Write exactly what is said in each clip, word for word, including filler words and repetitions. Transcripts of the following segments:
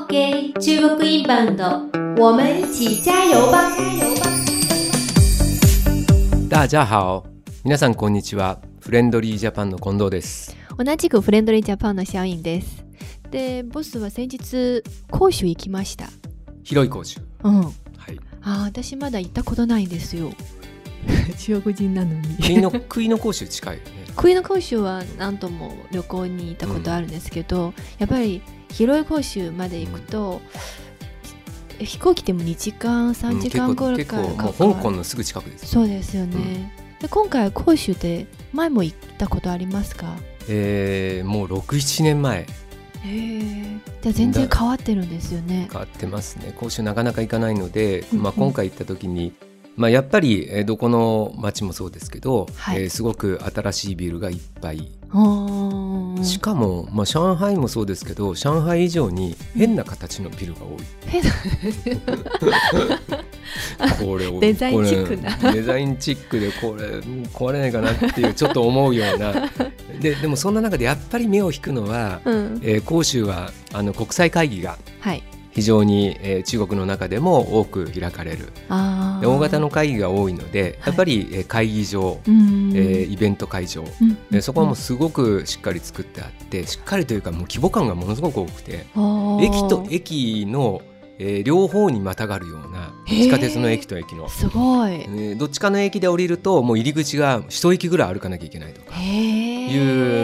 OK 中国インバウンド我们一起加油吧大家好、皆さんこんにちは。フレンドリージャパンの近藤です。 同じくフレンドリージャパンのシャオインです。で、ボスは先日広州行きました。 広い広州、 うん、 はい、 あ、私まだ行ったことないんですよ中国人なのに杭の杭の広州近いよね。 杭の広州は何度も旅行に行ったことあるんですけど、うん、やっぱり広い広州まで行くと、うん、飛行機でもにじかんさんじかんぐらいかかる、 うん、結構、もう香港のすぐ近くです。 そうですよね、うん、で今回広州で前も行ったことありますか？ えー、もうろく、ななねんまえ。 へー、じゃあ全然変わってるんですよね。 変わってますね。広州なかなか行かないので、うんうん、まあ、今回行った時にまあ、やっぱり、えー、どこの街もそうですけど、はい、えー、すごく新しいビルがいっぱい。しかも、まあ、上海もそうですけど、上海以上に変な形のビルが多い。変なこれデザインチックなデザインチックでこれ壊れないかなっていうちょっと思うようなで, でもそんな中でやっぱり目を引くのは、うん、えー、広州はあの国際会議が、はい、非常に、えー、中国の中でも多く開かれる。あ、大型の会議が多いので、やっぱり、えー、会議場、えー、イベント会場、うん、そこはもうすごくしっかり作ってあって、しっかりというかもう規模感がものすごく多くて、駅と駅の、えー、両方にまたがるような地下鉄の駅と駅のすごい、 えー、どっちかの駅で降りるともう入り口が一駅ぐらい歩かなきゃいけないとかいう、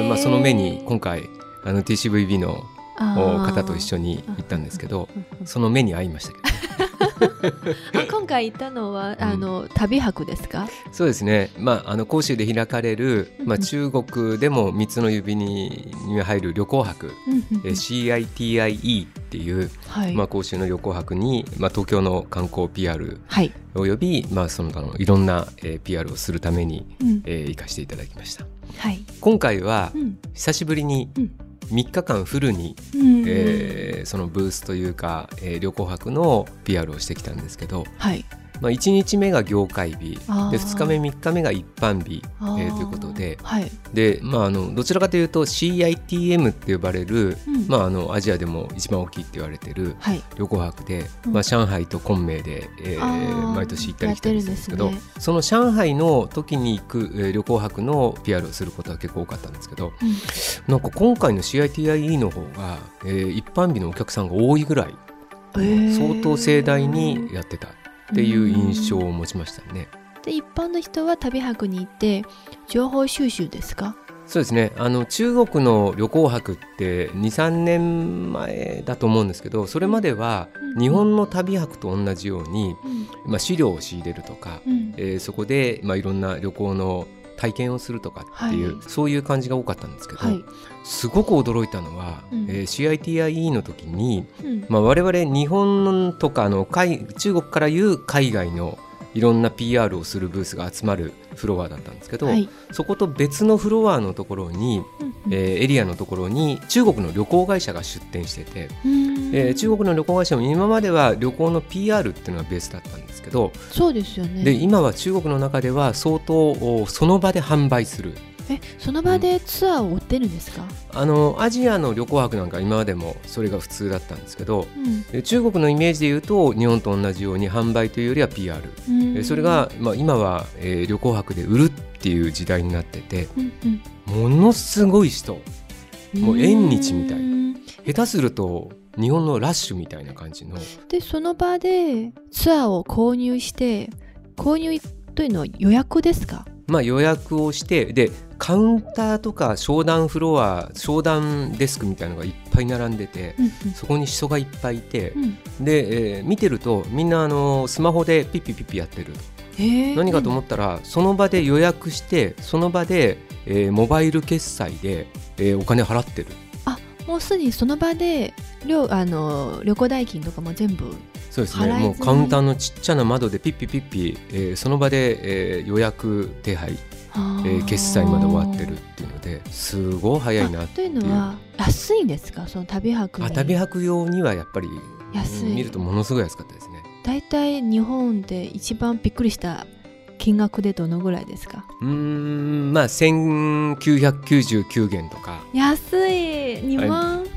まあ、その目に今回あの ティーシーブイビー の方と一緒に行ったんですけど、その目に合いましたけど、ねあ、今回行ったのはあの、うん、旅博ですか？ そうですね、まあ、あの広州で開かれる、まあ、中国でもみっつの指に入る旅行博、うん、シーアイティーアイイー っていう、はい、まあ、広州の旅行博に、まあ、東京の観光 ピーアール および、はい、まあ、その他のいろんな、えー、ピーアール をするために、うん、えー、行かせていただきました、はい、今回は、うん、久しぶりに、うん、みっかかんフルに、えー、そのブースというか、えー、旅行博の ピーアール をしてきたんですけど、はい、まあ、いちにちめが業界日でふつかめみっかめが一般日、えー、ということで、はい、で、まあ、あのどちらかというと シーアイティーエム って呼ばれる、うん、まあ、あのアジアでも一番大きいって言われてる旅行博で、はい、まあ、上海と昆明で、えー、毎年行ったり来たりするんですけど、ね、その上海の時に行く、えー、旅行博の ピーアール をすることは結構多かったんですけど、うん、なんか今回の シーアイティーアイイー の方が、えー、一般日のお客さんが多いぐらい、えー、相当盛大にやってたっていう印象を持ちましたね。 で、一般の人は旅博に行って情報収集ですか？ そうですね、あの中国の旅行博ってに、さんねんまえだと思うんですけど、それまでは日本の旅博と同じように、うん、まあ、資料を仕入れるとか、うん、えー、そこで、まあ、いろんな旅行の体験をするとかっていう、はい、そういう感じが多かったんですけど、はい、すごく驚いたのは、うん、えー、シーアイティーアイイー の時に、うん、まあ、我々日本とかの海中国からいう海外のいろんな ピーアール をするブースが集まるフロアだったんですけど、はい、そこと別のフロアのところに、うんうん、えー、エリアのところに中国の旅行会社が出店してて、えー、中国の旅行会社も今までは旅行の ピーアール っていうのがベースだったんですけど、 そうですよね。 で、今は中国の中では相当その場で販売する。 え、その場でツアーを追ってるんですか？ うん、あのアジアの旅行博なんか今までもそれが普通だったんですけど、うん、中国のイメージでいうと日本と同じように販売というよりは ピーアール、うん、それが、まあ、今は、えー、旅行博で売るっていう時代になってて、うんうん、ものすごい人、もう縁日みたい、下手すると日本のラッシュみたいな感じので、その場でツアーを購入して、購入というのは予約ですか？ まあ、予約をして、でカウンターとか商談フロア、商談デスクみたいなのがいっぱい並んでて、うんうん、そこに人がいっぱいいて、うん、で、えー、見てるとみんなあのスマホでピッピピッピやってる。何かと思ったら、その場で予約してその場で、えー、モバイル決済で、えー、お金払ってる。 あ、もうすでにその場で 旅, あの旅行代金とかも全部そうですね、もうカウンターのちっちゃな窓でピッピピッピ、えー、その場で、えー、予約手配、えー、決済まで終わってるっていうのですごい早いなっていう。 というのは安いんですか？その旅博に。 あ、旅博用にはやっぱり安い、見るとものすごい安かったですね。 だいたい日本で一番びっくりした金額でどのぐらいですか？ うーん、まあせんきゅうひゃくきゅうじゅうきゅうげんとか。 安い。にまん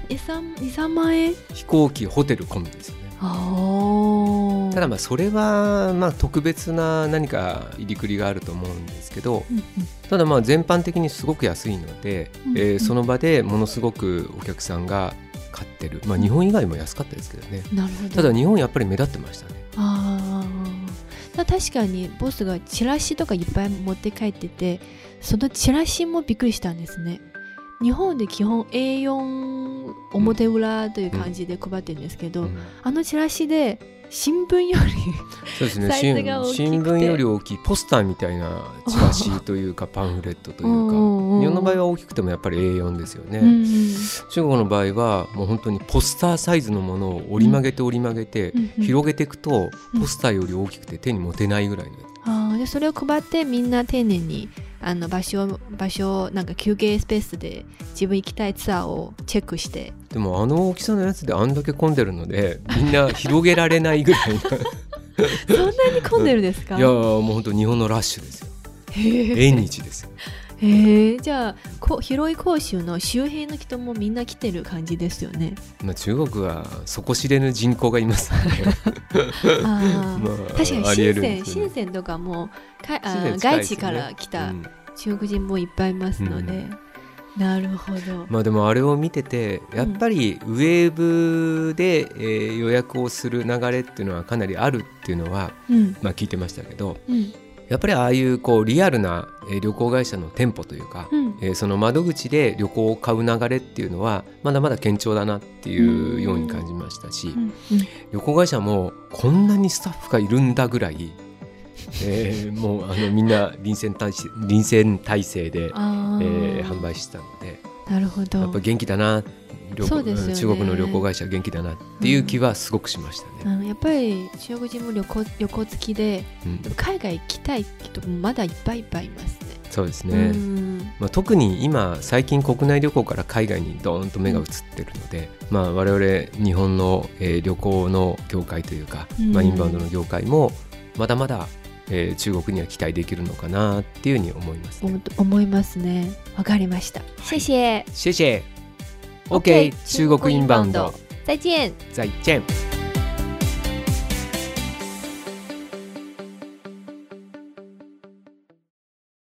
に、さんまん円、 飛行機ホテル込みですよね。 あ、 ただまあそれはまあ特別な何か入りくりがあると思うんですけど、うんうん、ただまあ全般的にすごく安いので、うんうん、えー、その場でものすごくお客さんが買ってる、まあ、日本以外も安かったですけどね。 なるほど。 ただ日本やっぱり目立ってましたね。 あ、確かにボスがチラシとかいっぱい持って帰ってて、そのチラシもびっくりしたんですね。日本で基本 エーよん 表裏という感じで配ってるんですけど、うんうん、あのチラシで新聞よりそうですね、 サイズが大きくて、 新聞より大きいポスターみたいなチラシというかパンフレットというか、日本の場合は大きくてもやっぱり エーよん ですよね、うん、中国の場合はもう本当にポスターサイズのものを折り曲げて折り曲げて、うん、広げていくとポスターより大きくて手に持てないぐらいの、 うん、あでそれを配ってみんな丁寧にあの場所場所なんか休憩スペースで自分行きたいツアーをチェックして、 でもあの大きさのやつであんだけ混んでるのでみんな広げられないぐらいなそんなに混んでるんですか？ いやもう本当日本のラッシュですよ。縁日ですよ。 へー、じゃあこ広い広州の周辺の人もみんな来てる感じですよね。 まあ、中国は底知れぬ人口がいますのであ、まあ、確かに深セン、深センとかもかあ、ね、外地から来た中国人もいっぱいいますので、うんうん、なるほど。 まあでもあれを見ててやっぱりウェーブで、えー、予約をする流れっていうのはかなりあるっていうのは、うん、まあ聞いてましたけど、うん、やっぱりああいうこうリアルな旅行会社の店舗というか、うん、えー、その窓口で旅行を買う流れっていうのはまだまだ堅調だなっていうように感じましたし、うんうん、旅行会社もこんなにスタッフがいるんだぐらい、えー、もうあのみんな臨戦態勢、臨戦態勢で、えー、販売してたので、 なるほど、 やっぱ元気だな、そうですよね、中国の旅行会社元気だなっていう気はすごくしましたね、 うん、やっぱり中国人も旅行、旅行好きで、うん、海外行きたい人もまだいっぱいいっぱいいますね。 そうですね、うん、まあ、特に今最近国内旅行から海外にドーンと目が移ってるので、うん、まあ、我々日本の、えー、旅行の業界というか、うん、まあ、インバウンドの業界もまだまだ、えー、中国には期待できるのかなっていうふうに思いますね。 思いますね。わかりました、はい、謝謝謝謝。OK、中国インバウンド。 再见。 再见。